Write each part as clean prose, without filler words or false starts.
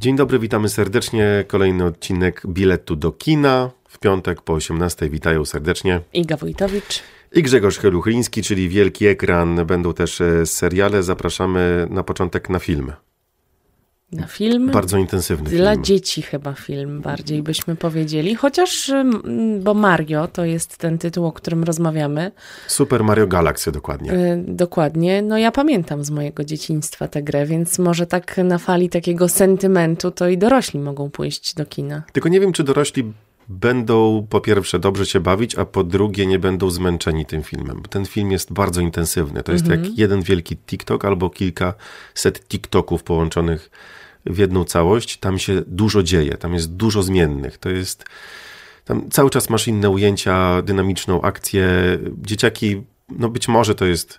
Dzień dobry, witamy serdecznie. Kolejny odcinek Biletu do kina. W piątek po 18:00 witają serdecznie Iga Wójtowicz i Grzegorz Heluchliński, czyli Wielki Ekran. Będą też seriale. Zapraszamy na początek na film. Na film? Bardzo intensywny film. Dla dzieci chyba film, bardziej byśmy powiedzieli. Chociaż, bo Mario to jest ten tytuł, o którym rozmawiamy. Super Mario Galaxy, dokładnie. Dokładnie. No ja pamiętam z mojego dzieciństwa tę grę, więc może tak na fali takiego sentymentu to i dorośli mogą pójść do kina. Tylko nie wiem, czy dorośli będą po pierwsze dobrze się bawić, a po drugie nie będą zmęczeni tym filmem. Ten film jest bardzo intensywny. To jest jak jeden wielki TikTok albo kilkaset TikToków połączonych w jedną całość. Tam się dużo dzieje, tam jest dużo zmiennych. To jest, tam cały czas masz inne ujęcia, dynamiczną akcję. Dzieciaki, no być może to jest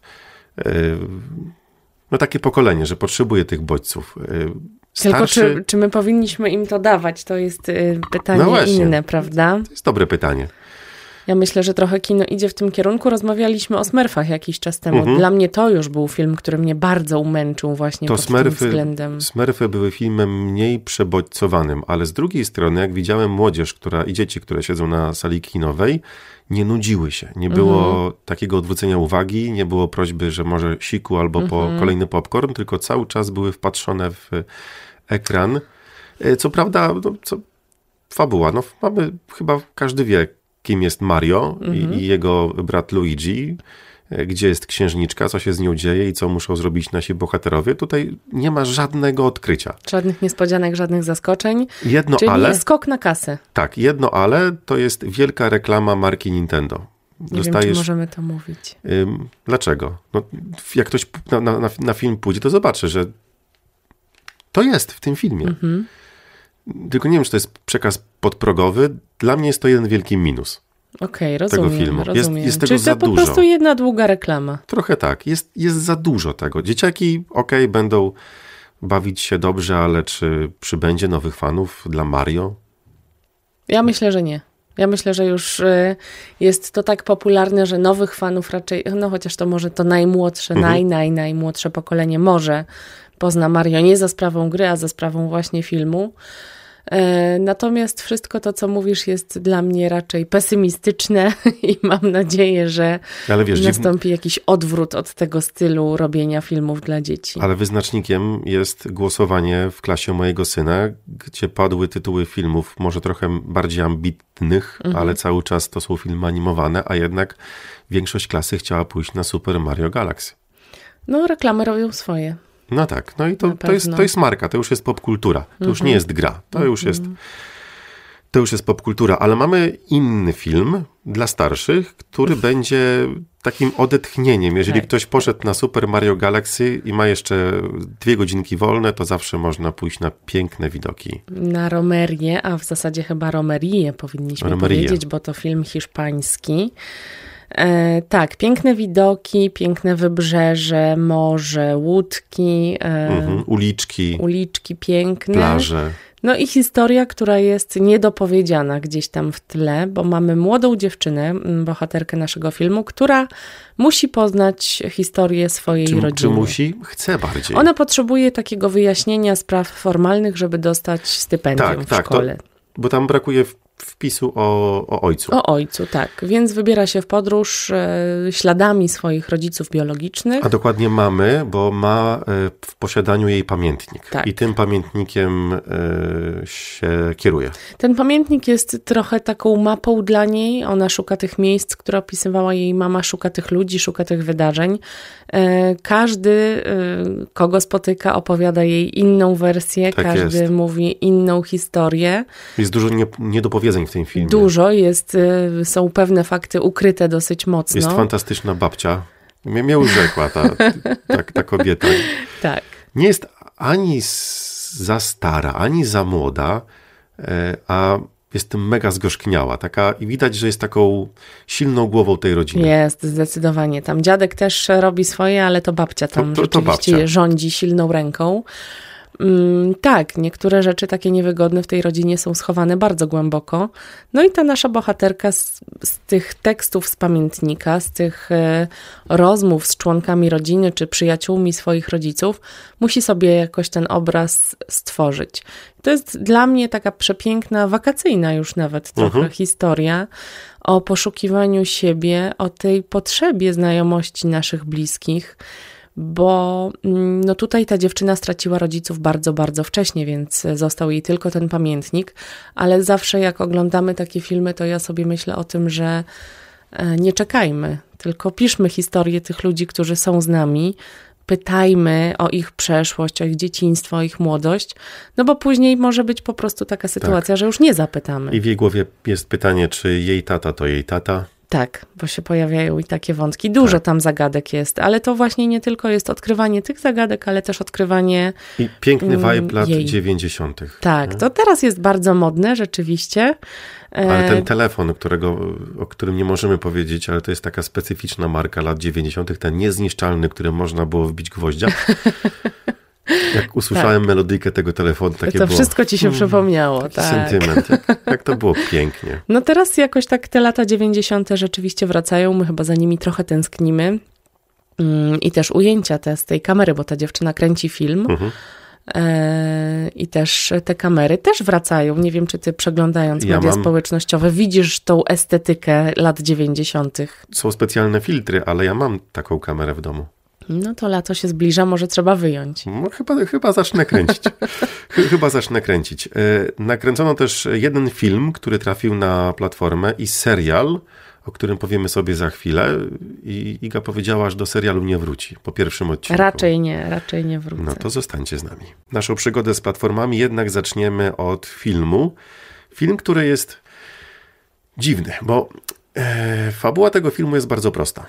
takie pokolenie, że potrzebuje tych bodźców. Starszy... Tylko czy my powinniśmy im to dawać? To jest pytanie inne, prawda? To jest dobre pytanie. Ja myślę, że trochę kino idzie w tym kierunku. Rozmawialiśmy o Smurfach jakiś czas temu. Dla mnie to już był film, który mnie bardzo umęczył właśnie pod tym względem. Smurfy były filmem mniej przebodźcowanym, ale z drugiej strony, jak widziałem młodzież i dzieci, które siedzą na sali kinowej, nie nudziły się. Nie było takiego odwrócenia uwagi, nie było prośby, że może siku albo kolejny popcorn, tylko cały czas były wpatrzone w ekran. Co prawda, fabuła. Mamy, chyba każdy wie, kim jest Mario i jego brat Luigi, gdzie jest księżniczka, co się z nią dzieje i co muszą zrobić nasi bohaterowie. Tutaj nie ma żadnego odkrycia. Żadnych niespodzianek, żadnych zaskoczeń. Czyli skok na kasę. Tak, to jest wielka reklama marki Nintendo. Nie wiem, czy możemy to mówić. Dlaczego? Jak ktoś na film pójdzie, to zobaczy, że to jest w tym filmie. Tylko nie wiem, czy to jest przekaz podprogowy. Dla mnie jest to jeden wielki minus. Okej, tego filmu. Rozumiem. Jest tego Czyli za to dużo. Po prostu jedna długa reklama. Trochę tak. Jest za dużo tego. Dzieciaki, będą bawić się dobrze, ale czy przybędzie nowych fanów dla Mario? Ja myślę, że nie. Ja myślę, że już jest to tak popularne, że nowych fanów raczej, chociaż to może to najmłodsze, najmłodsze pokolenie może pozna Mario nie za sprawą gry, a za sprawą właśnie filmu. Natomiast wszystko to, co mówisz, jest dla mnie raczej pesymistyczne i mam nadzieję, że nastąpi jakiś odwrót od tego stylu robienia filmów dla dzieci. Ale wyznacznikiem jest głosowanie w klasie mojego syna, gdzie padły tytuły filmów może trochę bardziej ambitnych, ale cały czas to są filmy animowane, a jednak większość klasy chciała pójść na Super Mario Galaxy. Reklamy robią swoje. No tak, i to jest marka, to już jest popkultura, to już nie jest gra, to już jest popkultura, ale mamy inny film dla starszych, który będzie takim odetchnieniem. Jeżeli ktoś poszedł na Super Mario Galaxy i ma jeszcze 2 godzinki wolne, to zawsze można pójść na piękne widoki. Na Romerię, a w zasadzie chyba Romerię powinniśmy powiedzieć, bo to film hiszpański. Tak, piękne widoki, piękne wybrzeże, morze, łódki. Uliczki piękne. Plaże. I historia, która jest niedopowiedziana gdzieś tam w tle, bo mamy młodą dziewczynę, bohaterkę naszego filmu, która musi poznać historię swojej rodziny. Czy musi? Chce bardziej. Ona potrzebuje takiego wyjaśnienia spraw formalnych, żeby dostać stypendium w szkole. Bo tam brakuje wpisu o ojcu. O ojcu, tak. Więc wybiera się w podróż śladami swoich rodziców biologicznych. A dokładnie mamy, bo ma w posiadaniu jej pamiętnik. Tak. I tym pamiętnikiem się kieruje. Ten pamiętnik jest trochę taką mapą dla niej. Ona szuka tych miejsc, które opisywała jej mama, szuka tych ludzi, szuka tych wydarzeń. Każdy, kogo spotyka, opowiada jej inną wersję. Tak każdy jest. Mówi inną historię. Jest dużo niedopowiedzeń w tym filmie. Dużo jest, są pewne fakty ukryte dosyć mocno. Jest fantastyczna babcia. Mnie urzekła ta kobieta. Tak. Nie jest ani za stara, ani za młoda, a jest mega zgorzkniała. I widać, że jest taką silną głową tej rodziny. Jest, zdecydowanie. Tam dziadek też robi swoje, ale to babcia tam rzeczywiście rządzi silną ręką. tak, niektóre rzeczy takie niewygodne w tej rodzinie są schowane bardzo głęboko. No i ta nasza bohaterka z tych tekstów z pamiętnika, z tych rozmów z członkami rodziny czy przyjaciółmi swoich rodziców, musi sobie jakoś ten obraz stworzyć. To jest dla mnie taka przepiękna, wakacyjna już nawet trochę historia o poszukiwaniu siebie, o tej potrzebie znajomości naszych bliskich, bo no tutaj ta dziewczyna straciła rodziców bardzo, bardzo wcześnie, więc został jej tylko ten pamiętnik, ale zawsze jak oglądamy takie filmy, to ja sobie myślę o tym, że nie czekajmy, tylko piszmy historię tych ludzi, którzy są z nami, pytajmy o ich przeszłość, o ich dzieciństwo, o ich młodość, no bo później może być po prostu taka sytuacja, że już nie zapytamy. I w jej głowie jest pytanie, czy jej tata to jej tata? Tak, bo się pojawiają i takie wątki. Dużo tam zagadek jest, ale to właśnie nie tylko jest odkrywanie tych zagadek, ale też odkrywanie i piękny vibe lat 90. Tak, to teraz jest bardzo modne rzeczywiście. Ale ten telefon, o którym nie możemy powiedzieć, ale to jest taka specyficzna marka lat 90., ten niezniszczalny, którym można było wbić gwoździa. Jak usłyszałem melodyjkę tego telefonu, takie to było... wszystko ci się przypomniało. Taki tak. sentyment, jak to było pięknie. No teraz jakoś tak te lata 90. rzeczywiście wracają, my chyba za nimi trochę tęsknimy. I też ujęcia te z tej kamery, bo ta dziewczyna kręci film. I też te kamery też wracają. Nie wiem, czy ty przeglądając media społecznościowe widzisz tą estetykę lat 90. Są specjalne filtry, ale ja mam taką kamerę w domu. No to lato się zbliża, może trzeba wyjąć. No, chyba zacznę kręcić. Chyba zacznę kręcić. Nakręcono też jeden film, który trafił na platformę i serial, o którym powiemy sobie za chwilę. I Iga powiedziała, że do serialu nie wróci po pierwszym odcinku. Raczej nie wrócę. No to zostańcie z nami. Naszą przygodę z platformami jednak zaczniemy od filmu. Film, który jest dziwny, bo fabuła tego filmu jest bardzo prosta.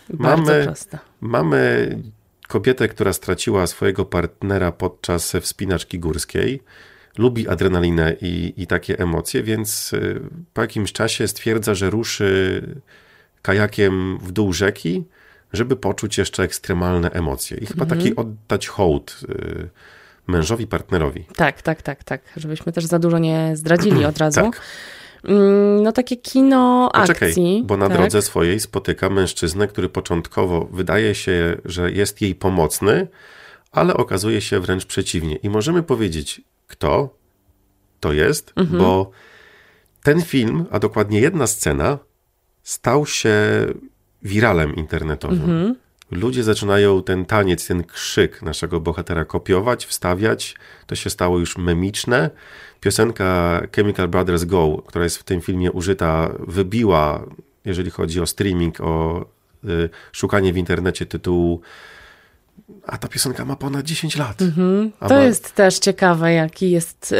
Mamy kobietę, która straciła swojego partnera podczas wspinaczki górskiej. Lubi adrenalinę i takie emocje, więc po jakimś czasie stwierdza, że ruszy kajakiem w dół rzeki, żeby poczuć jeszcze ekstremalne emocje. I chyba taki oddać hołd mężowi, partnerowi. Tak. Żebyśmy też za dużo nie zdradzili od razu. Tak. No takie kino akcji. Bo na drodze swojej spotyka mężczyznę, który początkowo wydaje się, że jest jej pomocny, ale okazuje się wręcz przeciwnie. I możemy powiedzieć, kto to jest, bo ten film, a dokładnie jedna scena, stał się wiralem internetowym. Ludzie zaczynają ten taniec, ten krzyk naszego bohatera kopiować, wstawiać. To się stało już memiczne. Piosenka Chemical Brothers Go, która jest w tym filmie użyta, wybiła, jeżeli chodzi o streaming, o szukanie w internecie tytułu. A ta piosenka ma ponad 10 lat. To jest też ciekawe, jaki jest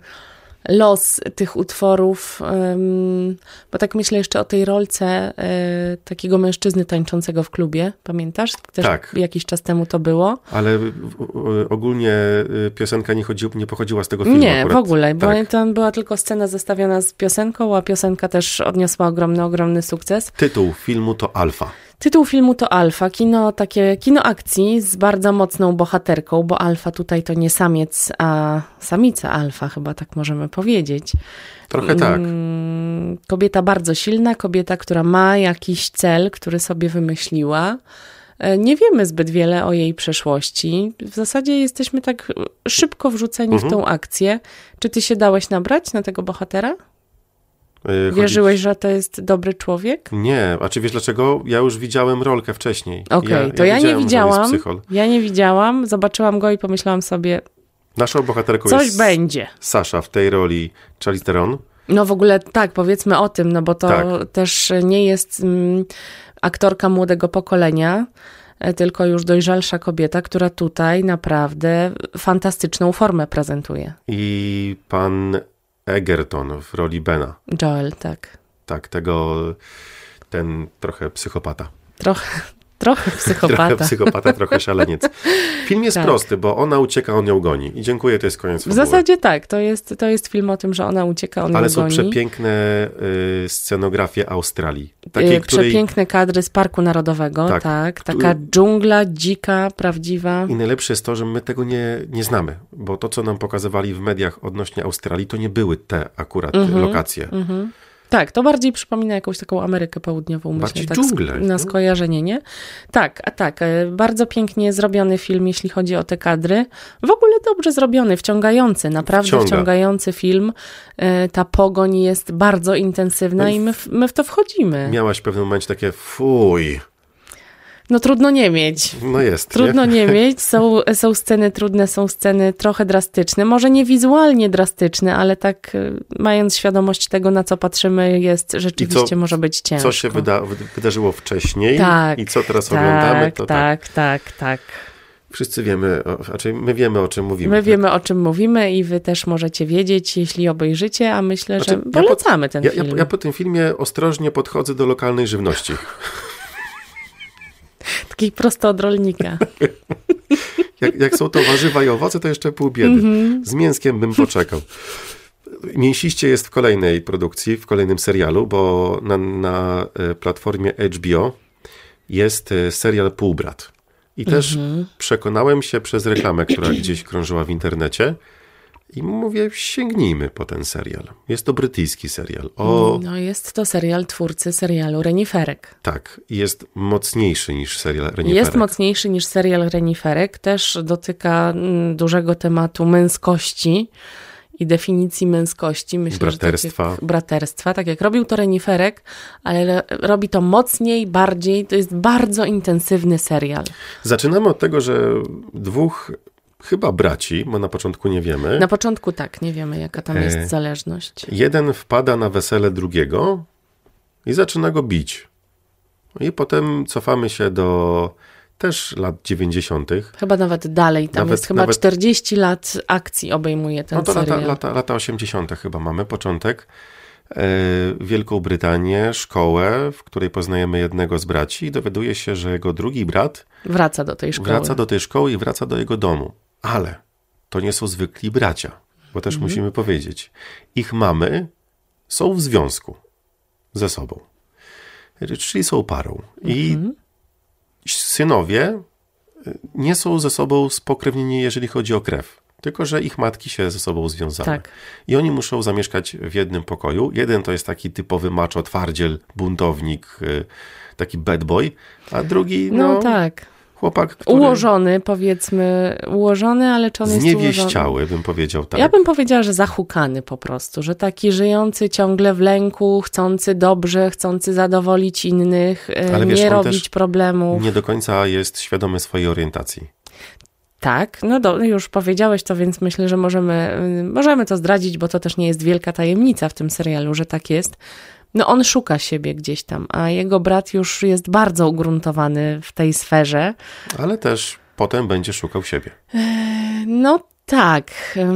los tych utworów, bo tak myślę jeszcze o tej rolce takiego mężczyzny tańczącego w klubie, pamiętasz? Też jakiś czas temu to było. Ale ogólnie piosenka nie pochodziła z tego filmu. Nie, akurat. W ogóle, bo tam była tylko scena zestawiona z piosenką, a piosenka też odniosła ogromny sukces. Tytuł filmu to Alfa. Tytuł filmu to Alfa, kino akcji z bardzo mocną bohaterką, bo Alfa tutaj to nie samiec, a samica Alfa, chyba tak możemy powiedzieć. Trochę tak. Kobieta bardzo silna, kobieta, która ma jakiś cel, który sobie wymyśliła. Nie wiemy zbyt wiele o jej przeszłości. W zasadzie jesteśmy tak szybko wrzuceni w tą akcję. Czy ty się dałeś nabrać na tego bohatera? Wierzyłeś, że to jest dobry człowiek? Nie, a czy wiesz dlaczego? Ja już widziałem rolkę wcześniej. Ja nie widziałam. Ja nie widziałam, zobaczyłam go i pomyślałam sobie, naszą bohaterką coś jest będzie. Sasha, w tej roli Charlize Theron. No w ogóle tak, powiedzmy o tym, no bo to też nie jest aktorka młodego pokolenia, tylko już dojrzalsza kobieta, która tutaj naprawdę fantastyczną formę prezentuje. I pan Egerton w roli Bena. Joel, tak. Tak, ten trochę psychopata. Trochę psychopata. Trochę psychopata, trochę szaleniec. Film jest prosty, bo ona ucieka, on ją goni. I dziękuję, to jest koniec fabuły. W zasadzie tak, to jest film o tym, że ona ucieka, on ją goni. Ale są przepiękne scenografie Australii. Takiej, przepiękne kadry z Parku Narodowego, tak. Taka dżungla, dzika, prawdziwa. I najlepsze jest to, że my tego nie znamy, bo to, co nam pokazywali w mediach odnośnie Australii, to nie były te akurat lokacje. Tak, to bardziej przypomina jakąś taką Amerykę Południową, myślę. Bardziej tak dżunglę. Na skojarzenie, nie? Tak. Bardzo pięknie zrobiony film, jeśli chodzi o te kadry. W ogóle dobrze zrobiony, wciągający, naprawdę wciągający film. Ta pogoń jest bardzo intensywna i my w to wchodzimy. Miałaś w pewnym momencie takie fuj. No trudno nie mieć. No jest. Trudno nie mieć. Są sceny trudne, są sceny trochę drastyczne. Może nie wizualnie drastyczne, ale tak mając świadomość tego, na co patrzymy, jest rzeczywiście może być ciężko. Co się wydarzyło wcześniej i co teraz oglądamy, to tak. Wszyscy wiemy, raczej my wiemy, o czym mówimy. My wiemy, o czym mówimy i wy też możecie wiedzieć, jeśli obejrzycie, a myślę, że polecamy ten film. Ja po tym filmie ostrożnie podchodzę do lokalnej żywności. Takiej prosto od rolnika. Jak są to warzywa i owoce, to jeszcze pół biedy. Z mięskiem bym poczekał. Mięsiście jest w kolejnej produkcji, w kolejnym serialu, bo na platformie HBO jest serial Półbrat. I też przekonałem się przez reklamę, która gdzieś krążyła w internecie, i mówię, sięgnijmy po ten serial. Jest to brytyjski serial. No jest to serial twórcy serialu Reniferek. Tak, jest mocniejszy niż serial Reniferek. Jest mocniejszy niż serial Reniferek. Też dotyka dużego tematu męskości i definicji męskości. Myślę, braterstwa. Tak jak robił to Reniferek, ale robi to mocniej, bardziej. To jest bardzo intensywny serial. Zaczynamy od tego, że dwóch chyba braci, bo na początku nie wiemy. Na początku tak, nie wiemy jaka tam jest zależność. Jeden wpada na wesele drugiego i zaczyna go bić. I potem cofamy się do też lat 90. Chyba nawet dalej, jest chyba 40 lat akcji obejmuje ten serial. Lata 80. chyba mamy, początek. Wielką Brytanię, szkołę, w której poznajemy jednego z braci i dowiaduje się, że jego drugi brat wraca do tej szkoły i wraca do jego domu. Ale to nie są zwykli bracia, bo też musimy powiedzieć. Ich mamy są w związku ze sobą. Czyli są parą. I synowie nie są ze sobą spokrewnieni, jeżeli chodzi o krew. Tylko że ich matki się ze sobą związały. Tak. I oni muszą zamieszkać w jednym pokoju. Jeden to jest taki typowy macho, twardziel, buntownik, taki bad boy, a drugi, chłopak, który... Ułożony, ale czy on jest zniewieściały, bym powiedział tak. Ja bym powiedziała, że zahukany po prostu, że taki żyjący ciągle w lęku, chcący dobrze, chcący zadowolić innych, ale nie robić problemów. Nie do końca jest świadomy swojej orientacji. Tak, już powiedziałeś to, więc myślę, że możemy to zdradzić, bo to też nie jest wielka tajemnica w tym serialu, że tak jest. On szuka siebie gdzieś tam, a jego brat już jest bardzo ugruntowany w tej sferze. Ale też potem będzie szukał siebie. Tak.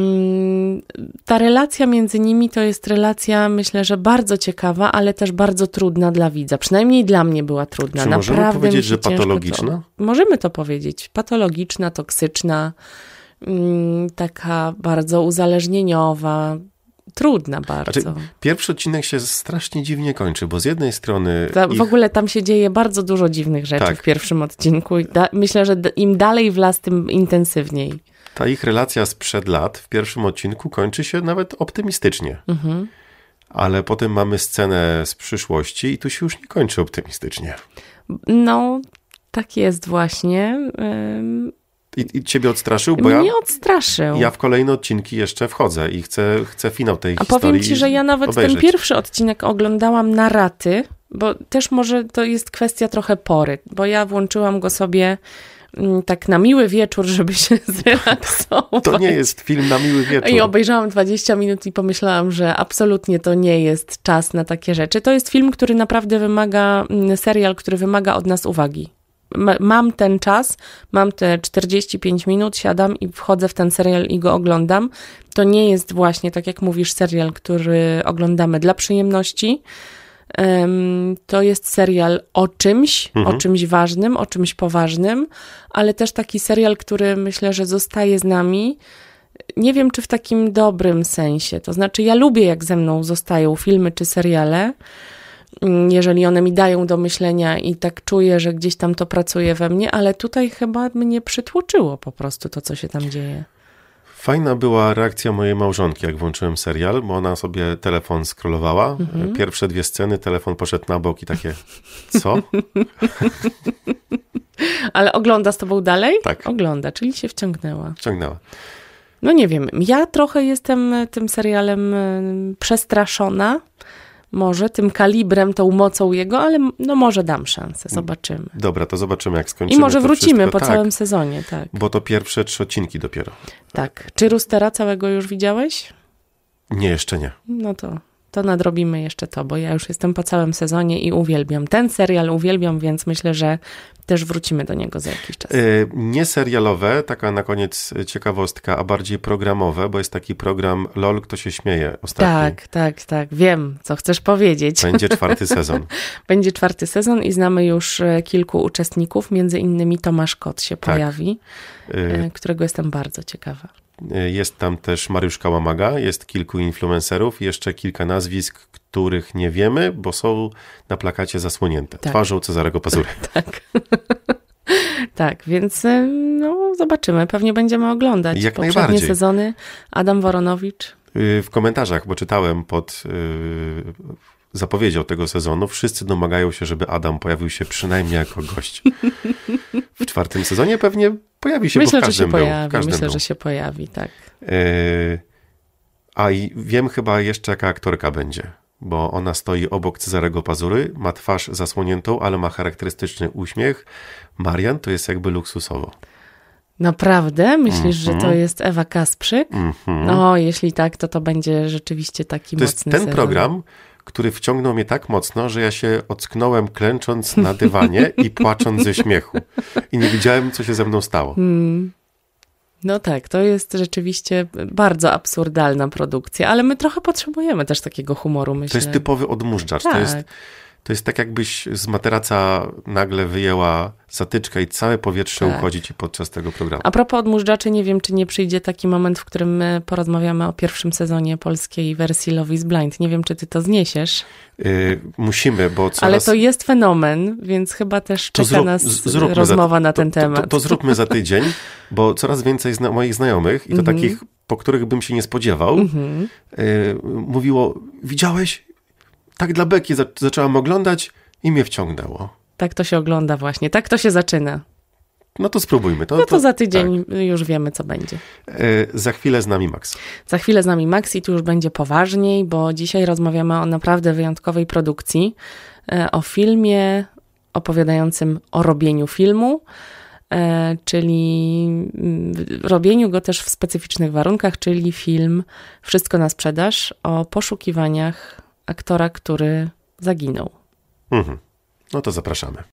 Ta relacja między nimi to jest relacja, myślę, że bardzo ciekawa, ale też bardzo trudna dla widza. Przynajmniej dla mnie była trudna. Czy możemy powiedzieć, że patologiczna? Możemy to powiedzieć. Patologiczna, toksyczna, taka bardzo uzależnieniowa, trudna bardzo. Pierwszy odcinek się strasznie dziwnie kończy, bo z jednej strony... W ogóle tam się dzieje bardzo dużo dziwnych rzeczy w pierwszym odcinku. Myślę, że im dalej w las, tym intensywniej. Ta ich relacja sprzed lat w pierwszym odcinku kończy się nawet optymistycznie. Ale potem mamy scenę z przyszłości i tu się już nie kończy optymistycznie. Tak jest właśnie. I ciebie odstraszył? Bo mnie odstraszył. Ja w kolejne odcinki jeszcze wchodzę i chcę finał tej historii. A powiem ci, że ja nawet ten pierwszy odcinek oglądałam na raty, bo też może to jest kwestia trochę pory, bo ja włączyłam go sobie tak na miły wieczór, żeby się zrelaksować. To nie jest film na miły wieczór. I obejrzałam 20 minut i pomyślałam, że absolutnie to nie jest czas na takie rzeczy. To jest film, który naprawdę serial, który wymaga od nas uwagi. Mam ten czas, mam te 45 minut, siadam i wchodzę w ten serial i go oglądam. To nie jest właśnie, tak jak mówisz, serial, który oglądamy dla przyjemności. To jest serial o czymś ważnym, o czymś poważnym, ale też taki serial, który myślę, że zostaje z nami. Nie wiem, czy w takim dobrym sensie. To znaczy, ja lubię, jak ze mną zostają filmy czy seriale, jeżeli one mi dają do myślenia i tak czuję, że gdzieś tam to pracuje we mnie, ale tutaj chyba mnie przytłoczyło po prostu to, co się tam dzieje. Fajna była reakcja mojej małżonki, jak włączyłem serial, bo ona sobie telefon scrollowała. Pierwsze 2 sceny, telefon poszedł na bok i takie, co? Ale ogląda z tobą dalej? Tak. Ogląda, czyli się wciągnęła. Wciągnęła. No nie wiem, ja trochę jestem tym serialem przestraszona, może tym kalibrem, tą mocą jego, ale no może dam szansę, zobaczymy. Dobra, to zobaczymy, jak skończymy. I może to wrócimy wszystko. po całym sezonie, tak. Bo to pierwsze 3 odcinki dopiero. Tak. Czy Roostera całego już widziałeś? Nie, jeszcze nie. No to nadrobimy jeszcze to, bo ja już jestem po całym sezonie i uwielbiam. Ten serial uwielbiam, więc myślę, że też wrócimy do niego za jakiś czas. Nie serialowe, taka na koniec ciekawostka, a bardziej programowe, bo jest taki program LOL, kto się śmieje ostatni. Tak. Wiem, co chcesz powiedzieć. Będzie 4. sezon. Będzie 4. sezon i znamy już kilku uczestników, między innymi Tomasz Kot się pojawi, którego jestem bardzo ciekawa. Jest tam też Mariusz Kałamaga, jest kilku influencerów, jeszcze kilka nazwisk, których nie wiemy, bo są na plakacie zasłonięte twarzą Cezarego Pazury. Tak. Tak, więc no, zobaczymy. Pewnie będziemy oglądać jak poprzednie najbardziej. Sezony. Adam Woronowicz. W komentarzach, bo czytałem pod zapowiedzią tego sezonu, wszyscy domagają się, żeby Adam pojawił się przynajmniej jako gość. W 4. sezonie pewnie pojawi się, Myślę, bo w każdym że się pojawi. Myślę, że się pojawi, tak. A i wiem chyba jeszcze, jaka aktorka będzie, bo ona stoi obok Cezarego Pazury, ma twarz zasłoniętą, ale ma charakterystyczny uśmiech. Marian to jest jakby luksusowo. Naprawdę? Myślisz, że to jest Ewa Kasprzyk? No, jeśli tak, to będzie rzeczywiście taki mocny To jest ten sezon. program, który wciągnął mnie tak mocno, że ja się ocknąłem klęcząc na dywanie i płacząc ze śmiechu. I nie wiedziałem, co się ze mną stało. No tak, to jest rzeczywiście bardzo absurdalna produkcja, ale my trochę potrzebujemy też takiego humoru, myślę. To jest typowy odmurzacz. Tak. To jest tak, jakbyś z materaca nagle wyjęła zatyczkę i całe powietrze uchodzi ci podczas tego programu. A propos odmurzaczy, nie wiem, czy nie przyjdzie taki moment, w którym my porozmawiamy o 1. sezonie polskiej wersji Love is Blind. Nie wiem, czy ty to zniesiesz. Musimy, bo coraz... Ale to jest fenomen, więc chyba też czeka nas rozmowa na ten temat. To zróbmy za tydzień, bo coraz więcej moich znajomych, i to takich, po których bym się nie spodziewał, mówiło, widziałeś? Tak dla beki zaczęłam oglądać i mnie wciągnęło. Tak to się ogląda właśnie, tak to się zaczyna. No to spróbujmy. To za tydzień już wiemy, co będzie. Za chwilę z nami Max. Za chwilę z nami Max i tu już będzie poważniej, bo dzisiaj rozmawiamy o naprawdę wyjątkowej produkcji, o filmie opowiadającym o robieniu filmu, czyli robieniu go też w specyficznych warunkach, czyli film Wszystko na sprzedaż o poszukiwaniach aktora, który zaginął. No to zapraszamy.